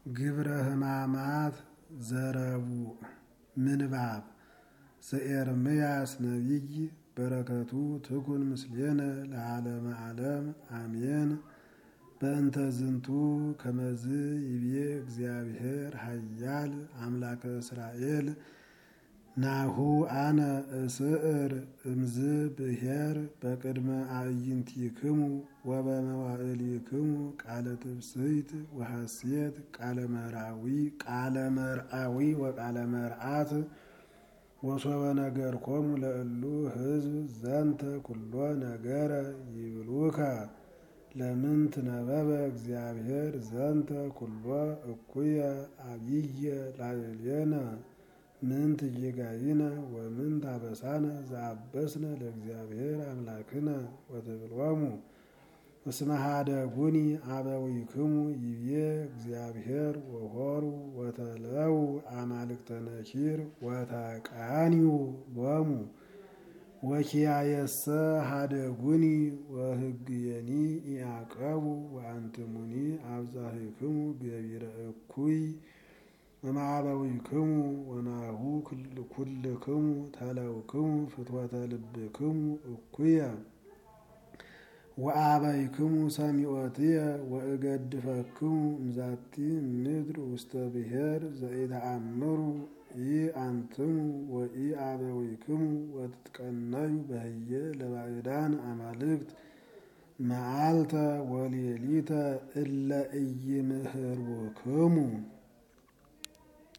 ግብረ ሕማማት ዘረቡዕ ምንባብ ዘኤርምያስ ነቢይ በረከቱ ትኩን ምስሌነ ለዓለመ ዓለም አሜን። በእንተ ዝንቱ ከመዝ ይቤ እግዚአብሔር ኃያል አምላከ እስራኤል ናሁ አነ እስዕር እምዝ ብሔር በቅድመ አዕይንቲክሙ ወበመዋዕሊክሙ ቃለ ትብስይት ወሐሴት ቃለ መርአዊ ወቃለ መርአት ወሶበ ነገርኮሙ ለእሉ ሕዝብ ዘንተ ኩሎ ነገረ ይብሉከ ለምንት ነበበ እግዚአብሔር ዘንተ ኩሎ እኩየ አብየ ላዕሌነ ምንት ጌጋይነ ወምንት አበሳነ ዘአበስነ ለእግዚአብሔር አምላክነ ወትብሎሙ እስመ ኀደጉኒ አበዊክሙ ይቤ እግዚአብሔር ወሖሩ ወተለው አማልክተ ነኪር ወተቃንዩ ሎሙ ወኪያየሰ ኀደጉኒ ወሕግየኒ ኢያዕቀቡ ወአንትሙኒ አብዛሂክሙ ገቢረ እኩይ እምአበዊክሙ ወናሁ ኩልክሙ ተለውክሙ ፍትወተ ልብክሙ እኩየ ወአበይክሙ ሰሚዖትየ ወእገድፈክሙ እምዛቲ ምድር ውስተ ብሔር ዘኢተአምሩ ኢአንትሙ ወኢአበዊክሙ ወትትቀነዩ በህየ ለባዕዳን አማልክት መዓልተ ወሌሊተ እለ ኢይምህርዎክሙ